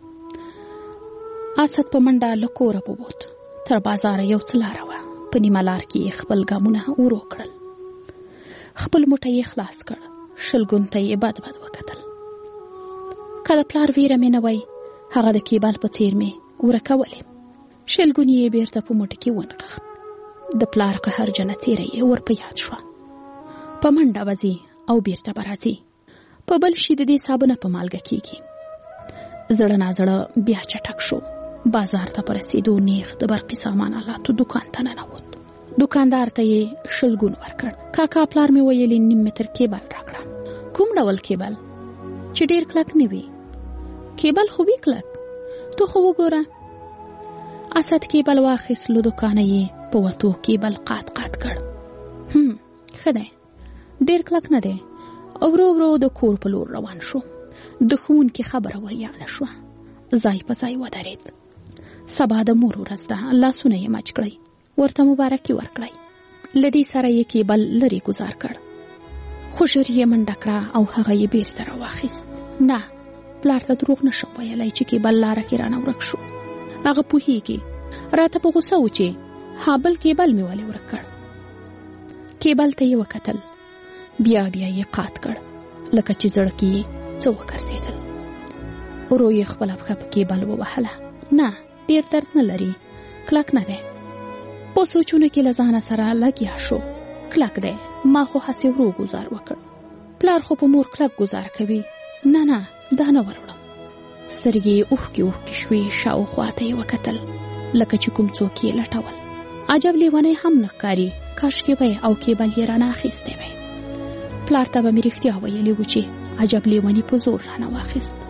اسد په منډه له کوره ووت. تر بازار یو څه لاره وه. په نیمه لار کې خپل ګامونه ورو کړل. خپل موټی یې خلاص کړ. شلګون ته یې بد بد وکتل. که د پلار ویره مې نه وای، هغه د کیبل په څیر مې ورکولې. شلګون یې بیرته په موټي کې ونغښت. د پلار قهرجنه څیره یې ور په یاد شوه. په منډه وځي او بیرته به راځي. په بل شي د دې صابونه په مالګه کېږي. زړه نازړه بیا چټک شو. بازار ته په رسېدو نیغ د برقي سامان آلاتو دکان ته ننوت. دکاندار ته یې شلګون ورکړ. کاکا پلار مې ویلي نیم متر کیبل راکړه. کوم ډول کیبل؟ چې ډېر کلک نه وي. کیبل خو وي کلک. تو خو وګوره. اسد کیبل واخیست. له دکانه یې په وتو کیبل قات قات کړ. هم ښه دی، ډېر کلک نه دی. ورو ورو د کور په لور روان شو. د ښوونکي خبره ور یاده شوه. ځای په ځای ودرېد. سبا د مور ورځ ده. لاسونه یې مچ کړئ، ورته مبارکي ورکړئ. له دې سره یې کیبل لرې ګزار کړ. خو ژر یې منډه کړه او هغه یې بیرته راواخیست. نه، پلار ته دروغ نشم ویلی چې کیبل لاره کې رانه ورک شو. هغه پوهیږي. راته په غوسه و چې ها بل کیبل مې ولې ورک کړ. کیبل ته یې وکتل. بیا بیا یې قات کړ لکه چې زړه کې یې څه وګرځېدل. ورو یې خپله پښه په کیبل ووهله. نه، ډېر درد نه لري، کلک نه دی. په سوچونو کې له ځانه سره لګیا شو. کلک دی، ما خو هسې ورو ګزار وکړ. پلار خو په مور کلک ګزار کوي. نه نه، دا نه وروړم. سترګې یې اوښکې اوښکې شوې. شاوخوا ته یې وکتل لکه چې کوم څوک یې لټول. عجب لیونی هم نه ښکاري. کاشکې وی او کیبل یې رانه اخیستی وی. پلار ته به مې رښتیا ویلي و چې عجب لیونی په زور رانه واخیست.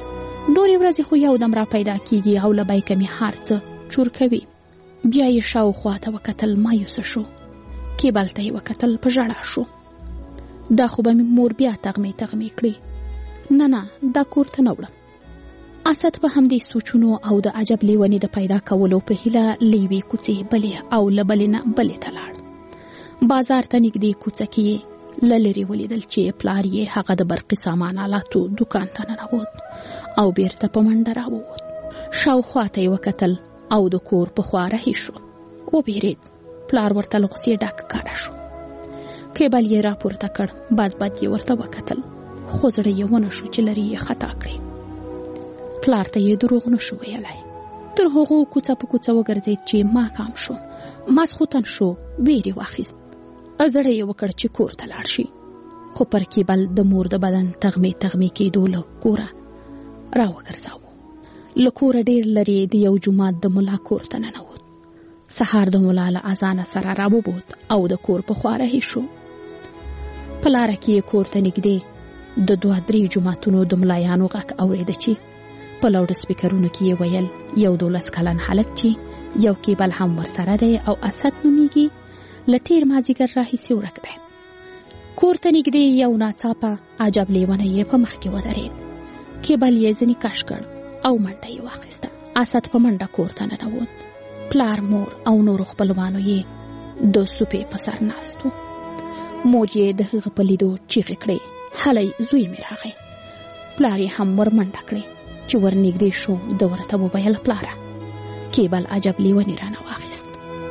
ډورې ورځې خو یو دم را پیدا کیږي او له بیکه مې هر څه چور کوي. بیا یې شاوخوا ته وکتل، مایوسه شو. کیبل ته یې وکتل، په ژړا شو. دا خو به مې مور بیا تغمې تغمې کړي. نه نه، دا کور ته نه وړم. اسد په همدې سوچونو او د عجب لیونې د پیدا کولو په هیله له یوې کوڅې بلې او له بلې نه بلې ته لاړ. بازار ته نږدې کوڅه کې یې له لرې ولیدل چې پلار یې هغه د برقي سامان آلاتو دوکان ته ننوت او بیرته په منډه راووت. شاوخوا ته یې وکتل او د کور په خوا رهي شو. وبېرېد. پلار ورته له غوسې ډک ښکاره شو. کیبل یې راپورته کړ، بد بد یې ورته وکتل، خو زړه یې ونه شو چې لرې یې خطا کړي. پلار ته یې دروغ نه شو ویلی. تر هغو کوڅه په کوڅه وګرځېد چې ماښام شو. ماسخوتن شو، ویرې واخیست. زړه یې وکړ چې کور ته لاړ شي، خو پر کیبل د مور د بدن تغمې تغمې کېدو له کوره راوګرځاوه. له کوره ډېر لرې د یو جومات د ملا کور ته ننوت. سهار د ملا له اذانه سره راوبوت او د کور په خوا رهي شو. په لاره کې یې کور ته نږدې د دوه درې جوماتونو د ملایانو غږ اورېده چې په لاوډ سپیکرونو کې یې ویل یو دولس کلن هلک چې یو کیبل هم ورسره دی او اسد نومیږي، له تېر مازدیګر راهیسې ورک دی. کور ته نږدې یو ناڅاپه عجب لیونی یې په مخ کې ودرېد. کیبل یې ځینې کش کړ او منډه یې واخیسته. اسد په منډه کور ته ننوت. پلار، مور او نورو خپلوانو یې د سوپې په سر ناست و. مور یې د هغه په لیدو چیغې کړې، هلی زوی مې راغی. پلار یې هم ور منډه کړې. چې ور نږدې شو د ورته وویل، پلاره، کیبل عجب لیونی رانه واخیست.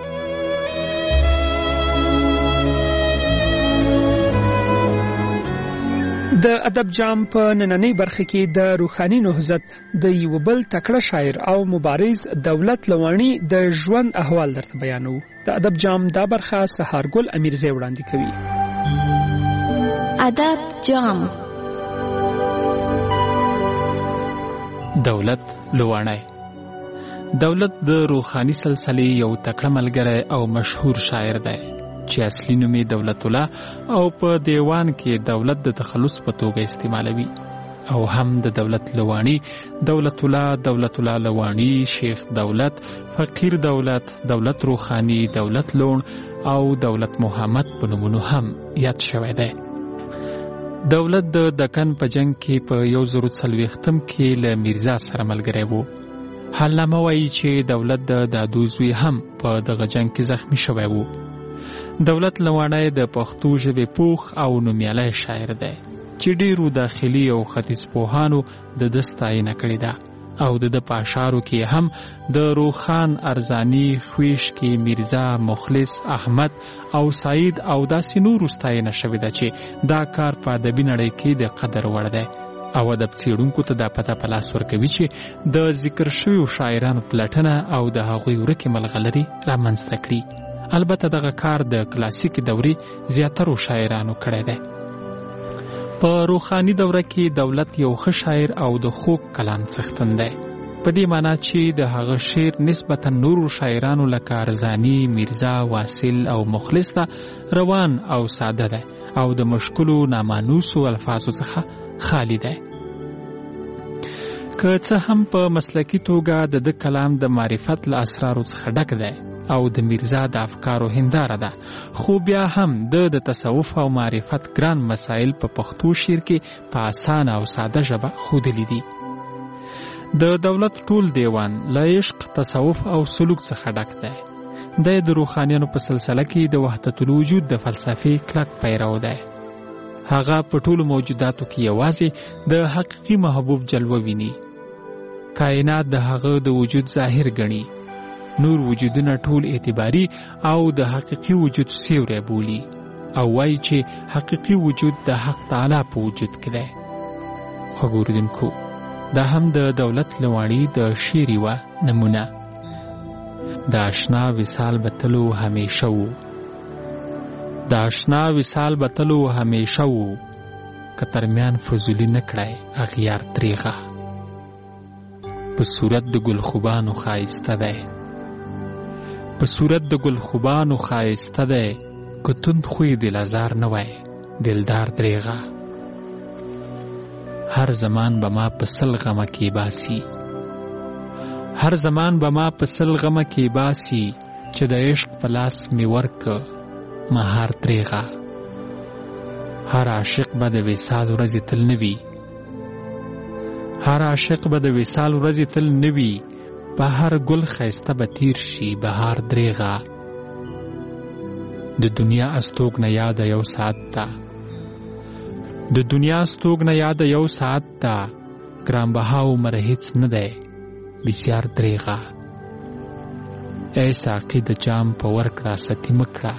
د ادب جام په نننۍ برخه کې د روحاني نهضت د یو بل تکړه شاعر او مبارز دولت لوانی د ژوند احوال درته بیانو. د ادب جام دا برخه سهارګل امیرزی وړاندې کوي. ادب جام. دولت لوانی. دولت د روحاني سلسلې یو تکړه ملګری او مشهور شاعر دی چې اصلي نوم یې دولت الله او په دیوان کې دولت د تخلص په توګه استعمالوي، او هم د دولت لوانی، دولت الله، دولت الله لوانی، شیخ دولت، فقیر دولت، دولت روحانی، دولت لون او دولت محمد په نومونو هم یاد شوی دی. دولت د دکن په جنگ کې په یو زرو څلوېښتم کې له میرزا سره ملګری وو. حالنامه وایي چې دولت د دادو زوی هم په دغه جنگ کې زخمی شوی وو. دولت لوانی د پښتو ژبې پوخ او نومیالی شاعر دی چې ډیرو داخلي او ختیځ پوهانو د ده ستاینه کړې ده، او د ده په اشعارو کې هم د روخان، ارزانی، خویشکي، میرزا، مخلص، احمد او سعید او داسې نورو ستاینه شوې ده چې دا کار په ادبي نړۍ کې د قدر وړ دی، او ادب څېړونکو ته دا پته په لاس ورکوي چې د ذکر شویو شاعرانو پلټنه او د هغوی ورکې ملغلرې رامنځته کړي. البته دغه کار د کلاسیک دورې زیاترو شاعرانو کړی دی. په روحاني دوره کې دولت یو ښه شاعر او د خوږ کلام څښتن دی، په دې معنی چې د هغه شعر نسبتا نورو شاعرانو لکه ارزانی، میرزا، واصل او مخلص ته روان او ساده دی او د مشکلو نامانوسو الفاظو څخه خالی دی. که څه هم په مسلکي توګه د ده کلام د معرفت له اسرارو څخه ډک دی او د میرزا د افکارو هنداره ده، خو بیا هم د د تصوف او معرفت ګران مسائل په پښتو شعر کې په اسانه او ساده ژبه ښودلي دي. د دولت ټول دیوان له عشق، تصوف او سلوک څخه ډک دی. دی د روحانیانو په سلسله کې د وحدت الوجود د فلسفې کلک پیرو دی. هغه په ټولو موجوداتو کې یوازې د حقیقي محبوب جلوه ویني. کائنات د هغه د وجود ظاهر ګڼي. نور وجودونه ټول اعتباري او د حقیقي وجود سیوری بولي، او وایي چې حقیقي وجود د حق تعالی په وجود کې دی. خوږو اوریدونکو، دا هم د دولت لوانی د شعر یوه نمونه. د اشنا وصال به تلو همیشه وو، د اشنا وصال به تلو همیشه وو، که ترمیان فضولي نه کړی اغیار تریغه. په صورت د ګل خوبانو ښایسته دی، په صورت د ګل خوبانو ښایسته دی، که تند خوی دل ازار نه وی دلدار دریغه. هر زمان به ما په سل غمه کې باسي هر زمان به ما په سل غمه کې باسي چې د عشق په لاس مې ورکه مهار تریغه هر عاشق به د وصال ورځې تل نه وي هر عاشق به د وصال ورځې تل نه وي په هر ګل ښایسته به تیر شي بهار دریغه د دنیا استوګنه یاده یو ساعت ته د دنیا استوګنه یاده یو ساعت ته ګرانبها عمر هیڅ نه دی بسیار دریغه ای ساقي د جام په ورکړه ستي مکړه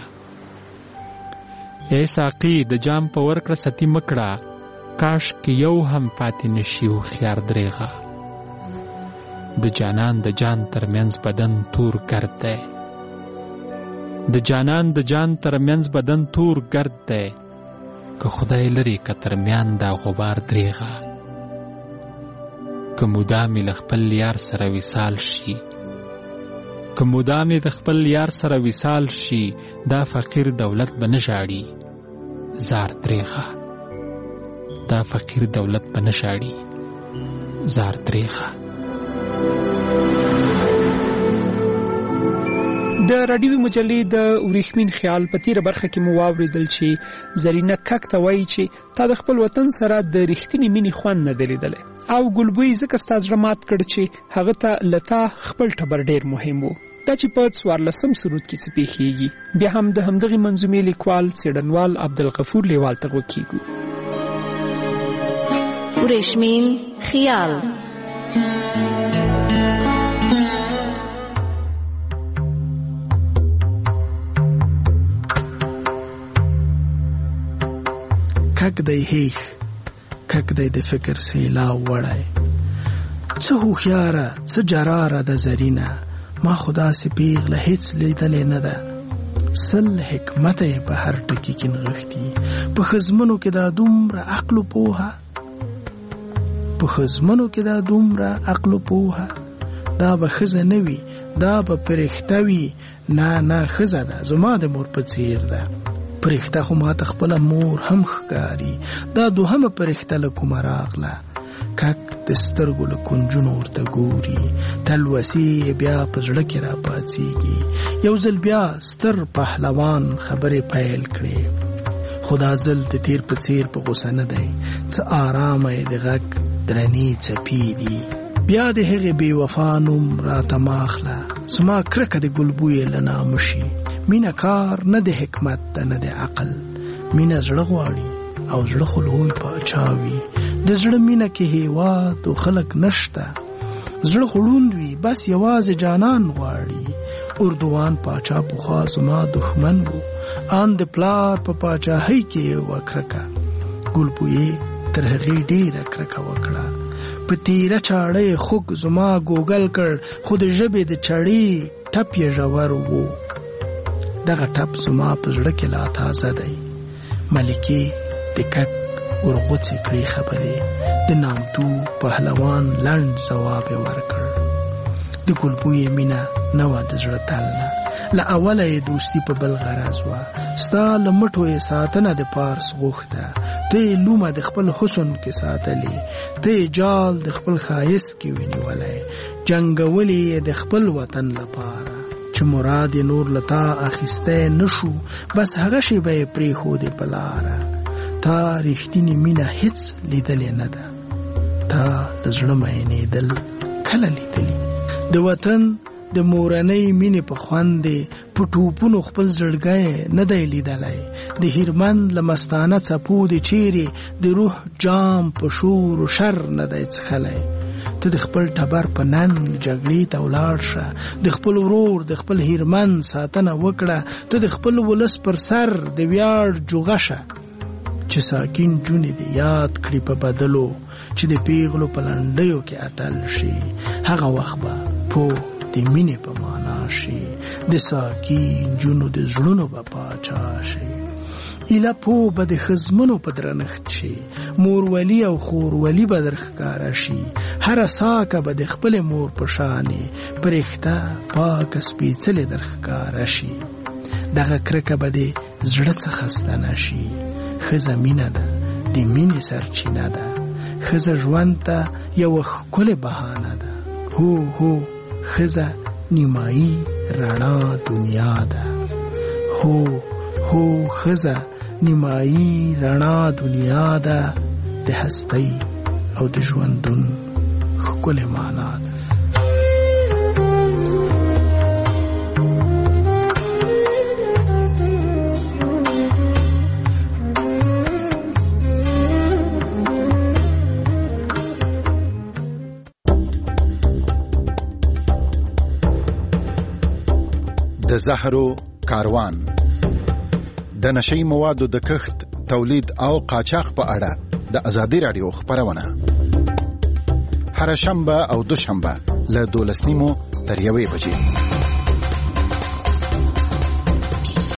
ای ساقي د جام په ورکړه ستي مکړه کاش کې یو هم پاتې نشي هوښیار دریغه د جانان د جان ترمنځ بدن تور ګرد دی د جانان د جان ترمنځ بدن تور ګرد دی که خدای لري که ترمیان دا غبار دریغه که مدامې له خپل یار سره وصال شي که مدامې د خپل یار سره وصال شي دا فقیر دولت به نه ژاړي زار دریغه دا فقیر دولت به نه ژاړي زار دریغه د راډیوي مجلې د وریښمین خیال په تیره برخه کې مو واورېدل چې زرینه کک ته وایي چې تا د خپل وطن سره د رښتینې مینې خوند نه دی لیدلی او ګلبوی ځکه ستا زړه مات کړ چې هغه ته له تا خپل ټبر ډېر مهم و دا چې په څوارلسم سرود کې څه پیښیږي بیا هم د همدغې منظومې لیکوال څېړنوال عبدالغفور لیوال ته غوږ کېږو وریښمین خیال کک دی هیخ کک دی د فکر سیلاو وړی څه هوښیاره څه جراره د زرینه ما خدا سي پیغله هیڅ لیدلې نه ده سل حکمت په هر ټکی کې نغښتي په خزمنو کې دا دومره عقل او پوهه په خزمنو کې دا دومره عقل او پوهه دا به ښځه نه وي دا به پرښته وي نه نه ښځه ده زما د مور په څیر ده پرښته خو ماته خپله مور هم ښکاري دا دوهمه پرښته له کومه راغله کک د سترګو له کنجونو ورته ګوري تلوسې بیا په زړه کې را پاڅېږي یو ځل بیا ستر پهلوان خبرې پیل کړې خو دا ځل د تیر په څیر په غوسه نه دی څه آرامه یې د غږ درنې څپې دي بیا د هغې بې وفا نوم راته مه اخله زما کرکه د ګلبویې له نامه شي مینه کار نه د حکمت ده نه د عقل مینه زړه غواړي او زړه خو لوی پاچا وي د زړه مینه کې هیواد او خلک نشته زړه خو ړوند وي بس یوازې جانان غواړي اردوان پاچا پخوا زما دښمن و ان د پلار په پاچاهۍ کې یې وه کرکه ګلبویې تر هغې ډېره کرکه وکړه په تیره چاړه یې خوږ زما ګوګل کړ خو د ژبې د چړې ټپ یې ژور و دغه ټپ زما په زړه کې لا تازه دی ملکې د کک ورغوڅې کړې خبرې د نامتو پهلوان لنډ ځواب یې ورکړ د ګلبویې مینه نه وه د زړه تل نه له اوله یې دوستي په بل غرض وه ستا له مټو یې ساتنه د پارس غوښته ته یې لومه د خپل حسن کې ساتلې ته یې جال د خپل ښایست کې ونیولی جنګولې یې د خپل وطن لپاره چې مراد یې نور له تا اخیستی نه شو بس هغه شیبه یې پرېښودې په لاره تا رښتینې مینه هیڅ لیدلې نه ده تا د زړه مینېدل کله لیدلي د وطن د مورنۍ مینې په خوند په ټوپونو خپل زړګی نه دی لیدلی د هیرمند له مستانه څپو د چیرې د روح جام په شور و شر نه دی څښلی ته د خپل ټبر په ننګ جګړې ته ولاړ شه د خپل ورور د خپل هیرمند ساتنه وکړه ته د خپل ولس پر سر د ویاړ جوغه شه چې ساکین جونې دې یاد کړي په بدلو چې د پیغلو په لنډیو کې اتل شي هغه وخت به پوه د مینې په معنا شي د ساکین جونو د زړونو به پاچا شي ایله پوه به د ښځمنو په درنښت شي مورولي او خورولي به در ښکاره شي هره ساکه به د خپلې مور په شانې پرښته پاکه سپېڅلې در ښکاره شي دغه کرکه به د زړه څخه ستنه شي ښځه مینه ده د مینې سرچینه ده ښځه ژوند ته یوه ښکلې بهانه ده. هو هو ښځه نیمایي رڼا دنیا ده. هو هو ښځه نیمایي رڼا دنیا ده، د هستۍ او د ژوندون ښکلې معنا ده. د زهرو کاروان، د نشئی موادو د کښت، تولید او قاچاق په اړه د ازادي رادیو خبرونه هر شنبه او دوشنبه له دولس نیمو تر یوې بجې